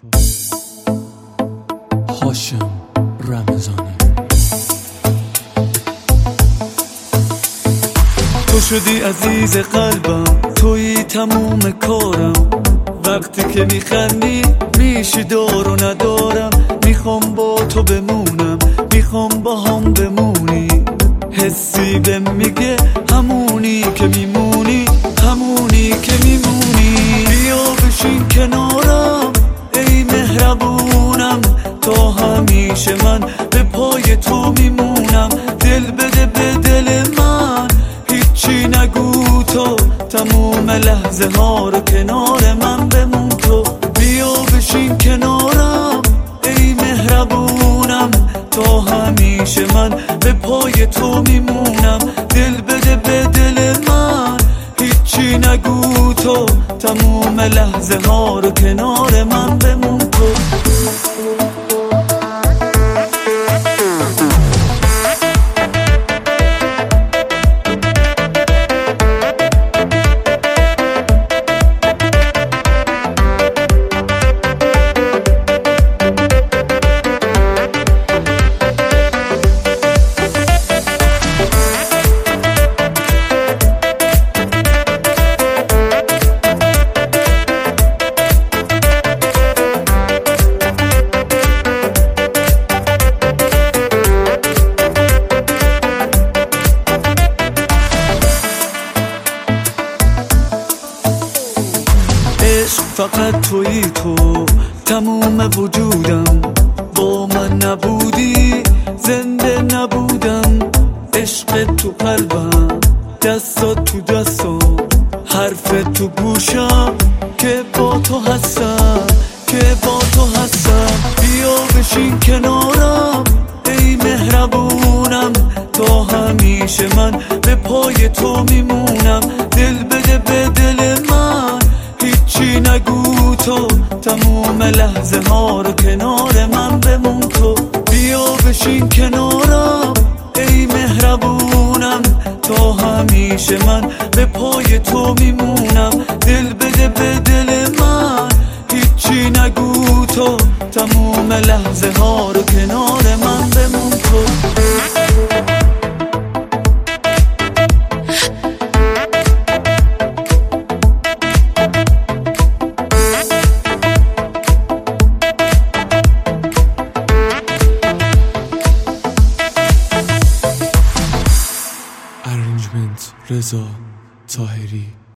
هاشم رمضانی. تو شدی عزیز قلبم، تویی تموم کارم. وقتی که میخندی میشی دار و ندارم. میخوام با تو بمونم، میخوام با هم بمونی. حسی بهم میگه همونی که میمونی، همونی که میمونی. بیا بشین کنارم ای مهربونم، تا همیشه من به پای تو میمونم. دل بده به دل من، هیچی نگو تو، تموم لحظه ها رو کنار من بمون تو. بیا بشین کنارم ای مهربونم، تا همیشه من به پای تو میمونم. دل بده به دل من، هیچی نگو تو، تموم لحظه ها رو کنار من بمون تو. فقط تویی تو، تموم وجودم. با من نبودی زنده نبودم. عشق تو قلبم، دستات تو دستم، حرف تو گوشم که با تو هستم، که با تو هستم. بیا بشین کنارم ای مهربونم، تا همیشه من به پای تو میمونم. دل بده به دل من، هیچی نگو تو، تموم لحظه ها رو کنار من بمون تو. بیا بشین کنارم ای مهربونم، تا همیشه من به پای تو میمونم. دل بده به دل من، هیچی نگو تو، تموم لحظه ها رو کنار من بمون تو. رضا طاهری.